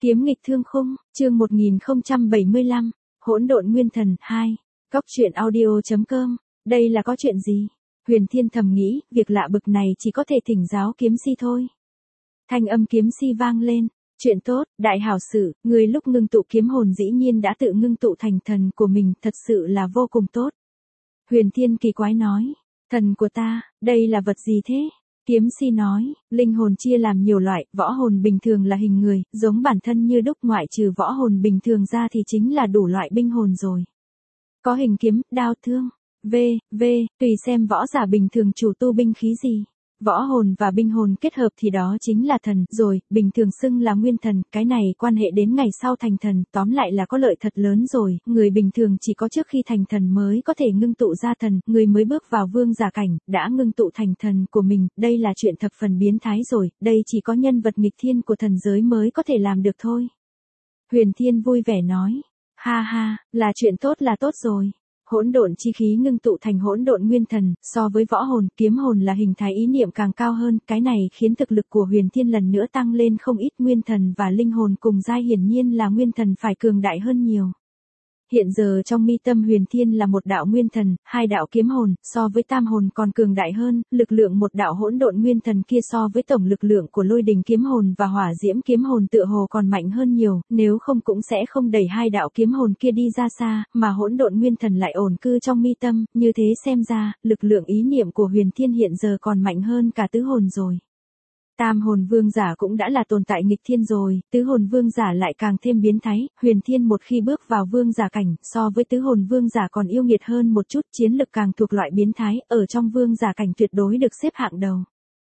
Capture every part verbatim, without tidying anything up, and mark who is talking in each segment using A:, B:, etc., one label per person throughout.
A: Kiếm nghịch thương khung, chương một nghìn không trăm bảy mươi lăm, hỗn độn nguyên thần hai, góc truyện audio.com, đây là có chuyện gì? Huyền Thiên thầm nghĩ, việc lạ bực này chỉ có thể thỉnh giáo kiếm si thôi. Thanh âm kiếm si vang lên, chuyện tốt, đại hảo sự, người lúc ngưng tụ kiếm hồn dĩ nhiên đã tự ngưng tụ thành thần của mình, thật sự là vô cùng tốt. Huyền Thiên kỳ quái nói, thần của ta, đây là vật gì thế? Kiếm si nói, linh hồn chia làm nhiều loại, võ hồn bình thường là hình người, giống bản thân như đúc, ngoại trừ võ hồn bình thường ra thì chính là đủ loại binh hồn rồi. Có hình kiếm, đao thương, v, v, tùy xem võ giả bình thường chủ tu binh khí gì. Võ hồn và binh hồn kết hợp thì đó chính là thần, rồi, bình thường xưng là nguyên thần, cái này quan hệ đến ngày sau thành thần, tóm lại là có lợi thật lớn rồi, người bình thường chỉ có trước khi thành thần mới có thể ngưng tụ ra thần, người mới bước vào vương giả cảnh, đã ngưng tụ thành thần của mình, đây là chuyện thập phần biến thái rồi, đây chỉ có nhân vật nghịch thiên của thần giới mới có thể làm được thôi. Huyền Thiên vui vẻ nói, ha ha, là chuyện tốt là tốt rồi. Hỗn độn chi khí ngưng tụ thành hỗn độn nguyên thần, so với võ hồn, kiếm hồn là hình thái ý niệm càng cao hơn, cái này khiến thực lực của Huyền Thiên lần nữa tăng lên không ít, nguyên thần và linh hồn cùng giai, hiển nhiên là nguyên thần phải cường đại hơn nhiều. Hiện giờ trong mi tâm Huyền Thiên là một đạo nguyên thần, hai đạo kiếm hồn, so với tam hồn còn cường đại hơn, lực lượng một đạo hỗn độn nguyên thần kia so với tổng lực lượng của lôi đình kiếm hồn và hỏa diễm kiếm hồn tựa hồ còn mạnh hơn nhiều, nếu không cũng sẽ không đẩy hai đạo kiếm hồn kia đi ra xa, mà hỗn độn nguyên thần lại ổn cư trong mi tâm, như thế xem ra, lực lượng ý niệm của Huyền Thiên hiện giờ còn mạnh hơn cả tứ hồn rồi. Tam hồn vương giả cũng đã là tồn tại nghịch thiên rồi, tứ hồn vương giả lại càng thêm biến thái, Huyền Thiên một khi bước vào vương giả cảnh, so với tứ hồn vương giả còn yêu nghiệt hơn một chút, chiến lực càng thuộc loại biến thái, ở trong vương giả cảnh tuyệt đối được xếp hạng đầu.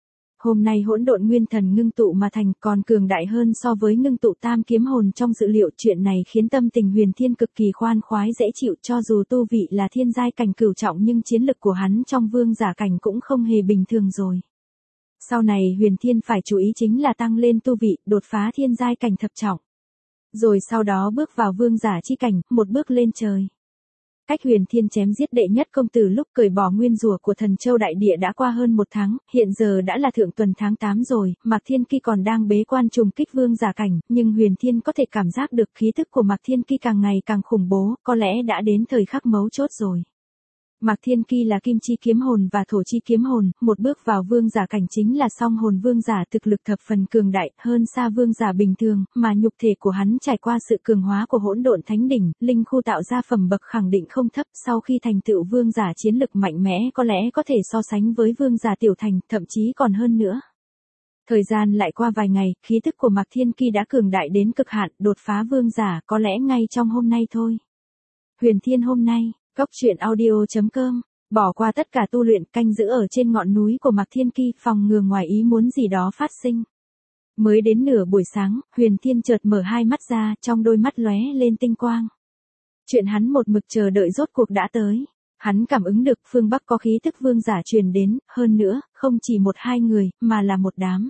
A: Hôm nay hỗn độn nguyên thần ngưng tụ mà thành còn cường đại hơn so với ngưng tụ tam kiếm hồn trong dự liệu, chuyện này khiến tâm tình Huyền Thiên cực kỳ khoan khoái dễ chịu, cho dù tu vị là thiên giai cảnh cửu trọng nhưng chiến lực của hắn trong vương giả cảnh cũng không hề bình thường rồi. Sau này Huyền Thiên phải chú ý chính là tăng lên tu vị, đột phá thiên giai cảnh thập trọng. Rồi sau đó bước vào vương giả chi cảnh, một bước lên trời. Cách Huyền Thiên chém giết đệ nhất công tử lúc cởi bỏ nguyên rùa của Thần Châu Đại Địa đã qua hơn một tháng, hiện giờ đã là thượng tuần tháng tám rồi, Mạc Thiên Ki còn đang bế quan trùng kích vương giả cảnh, nhưng Huyền Thiên có thể cảm giác được khí tức của Mạc Thiên Ki càng ngày càng khủng bố, có lẽ đã đến thời khắc mấu chốt rồi. Mạc Thiên Ki là kim chi kiếm hồn và thổ chi kiếm hồn, một bước vào vương giả cảnh chính là song hồn vương giả, thực lực thập phần cường đại, hơn xa vương giả bình thường, mà nhục thể của hắn trải qua sự cường hóa của hỗn độn thánh đỉnh, linh khu tạo ra phẩm bậc khẳng định không thấp, sau khi thành tựu vương giả chiến lực mạnh mẽ có lẽ có thể so sánh với vương giả tiểu thành, thậm chí còn hơn nữa. Thời gian lại qua vài ngày, khí tức của Mạc Thiên Ki đã cường đại đến cực hạn, đột phá vương giả, có lẽ ngay trong hôm nay thôi. Huyền Thiên hôm nay, góc truyện audio.com, bỏ qua tất cả tu luyện, canh giữ ở trên ngọn núi của Mạc Thiên Ki, phòng ngừa ngoài ý muốn gì đó phát sinh. Mới đến nửa buổi sáng, Huyền Thiên chợt mở hai mắt ra, trong đôi mắt lóe lên tinh quang. Chuyện hắn một mực chờ đợi rốt cuộc đã tới. Hắn cảm ứng được phương Bắc có khí tức vương giả truyền đến, hơn nữa, không chỉ một hai người, mà là một đám.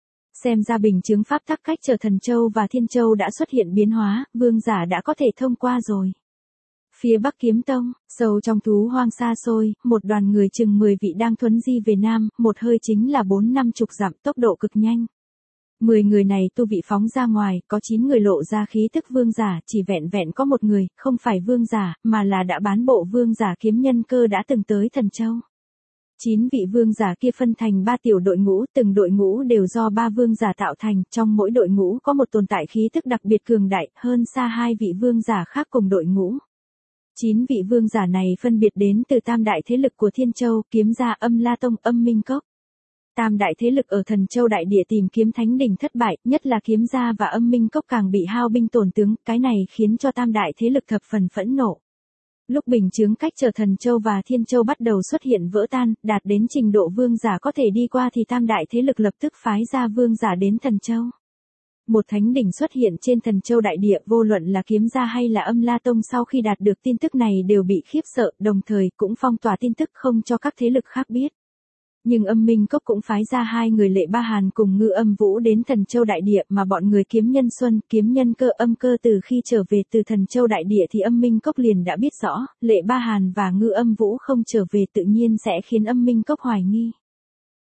A: Xem ra bình chứng pháp tắc cách trở Thần Châu và Thiên Châu đã xuất hiện biến hóa, vương giả đã có thể thông qua rồi. Phía Bắc Kiếm Tông, sâu trong thú hoang xa xôi, một đoàn người chừng mười vị đang thuấn di về Nam, một hơi chính là bốn năm chục dặm, tốc độ cực nhanh. Mười người này tu vị phóng ra ngoài, có chín người lộ ra khí tức vương giả, chỉ vẹn vẹn có một người, không phải vương giả, mà là đã bán bộ vương giả kiếm nhân cơ đã từng tới Thần Châu. Chín vị vương giả kia phân thành ba tiểu đội ngũ, từng đội ngũ đều do ba vương giả tạo thành, trong mỗi đội ngũ có một tồn tại khí tức đặc biệt cường đại, hơn xa hai vị vương giả khác cùng đội ngũ. Chín vị vương giả này phân biệt đến từ tam đại thế lực của Thiên Châu, Kiếm Gia, Âm La Tông, Âm Minh Cốc. Tam đại thế lực ở Thần Châu Đại Địa tìm kiếm thánh đỉnh thất bại, nhất là Kiếm Gia và Âm Minh Cốc càng bị hao binh tổn tướng, cái này khiến cho tam đại thế lực thập phần phẫn nộ. Lúc bình chứng cách trở Thần Châu và Thiên Châu bắt đầu xuất hiện vỡ tan, đạt đến trình độ vương giả có thể đi qua thì tam đại thế lực lập tức phái ra vương giả đến Thần Châu. Một thánh đỉnh xuất hiện trên Thần Châu Đại Địa, vô luận là Kiếm Gia hay là Âm La Tông sau khi đạt được tin tức này đều bị khiếp sợ, đồng thời cũng phong tỏa tin tức không cho các thế lực khác biết. Nhưng Âm Minh Cốc cũng phái ra hai người Lệ Ba Hàn cùng Ngư Âm Vũ đến Thần Châu Đại Địa, mà bọn người Kiếm Nhân Xuân, Kiếm Nhân Cơ, Âm Cơ từ khi trở về từ Thần Châu Đại Địa thì Âm Minh Cốc liền đã biết rõ, Lệ Ba Hàn và Ngư Âm Vũ không trở về tự nhiên sẽ khiến Âm Minh Cốc hoài nghi.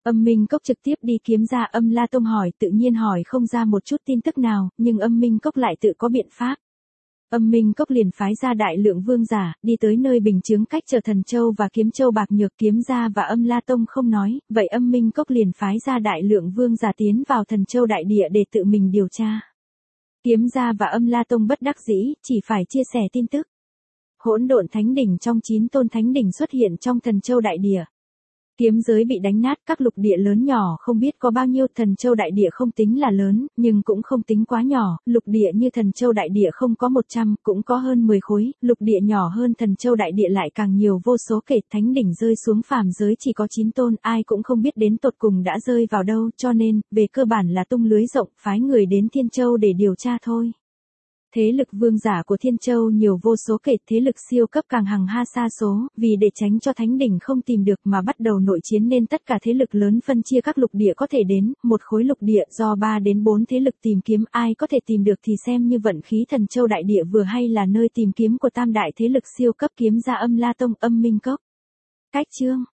A: Âm Minh Cốc trực tiếp đi kiếm ra Âm La Tông hỏi, tự nhiên hỏi không ra một chút tin tức nào, nhưng Âm Minh Cốc lại tự có biện pháp. Âm Minh Cốc liền phái ra đại lượng vương giả, đi tới nơi bình chướng cách trở Thần Châu và Kiếm Châu bạc nhược. Kiếm gia và Âm La Tông không nói, vậy Âm Minh Cốc liền phái ra đại lượng vương giả tiến vào Thần Châu đại địa để tự mình điều tra. Kiếm gia và Âm La Tông bất đắc dĩ, chỉ phải chia sẻ tin tức. Hỗn độn thánh đỉnh trong chín tôn thánh đỉnh xuất hiện trong Thần Châu đại địa. Kiếm giới bị đánh nát, các lục địa lớn nhỏ không biết có bao nhiêu. Thần Châu đại địa không tính là lớn, nhưng cũng không tính quá nhỏ, lục địa như Thần Châu đại địa không có một trăm, cũng có hơn mười khối, lục địa nhỏ hơn Thần Châu đại địa lại càng nhiều vô số kể. Thánh đỉnh rơi xuống phàm giới chỉ có chín tôn, ai cũng không biết đến tột cùng đã rơi vào đâu, cho nên, về cơ bản là tung lưới rộng, phái người đến Thiên Châu để điều tra thôi. Thế lực vương giả của Thiên Châu nhiều vô số kể, thế lực siêu cấp càng hằng ha sa số, vì để tránh cho thánh đỉnh không tìm được mà bắt đầu nội chiến nên tất cả thế lực lớn phân chia các lục địa có thể đến, một khối lục địa do ba đến bốn thế lực tìm kiếm, ai có thể tìm được thì xem như vận khí. Thần Châu đại địa vừa hay là nơi tìm kiếm của tam đại thế lực siêu cấp Kiếm gia, Âm La Tông, Âm Minh Cốc. Cách chương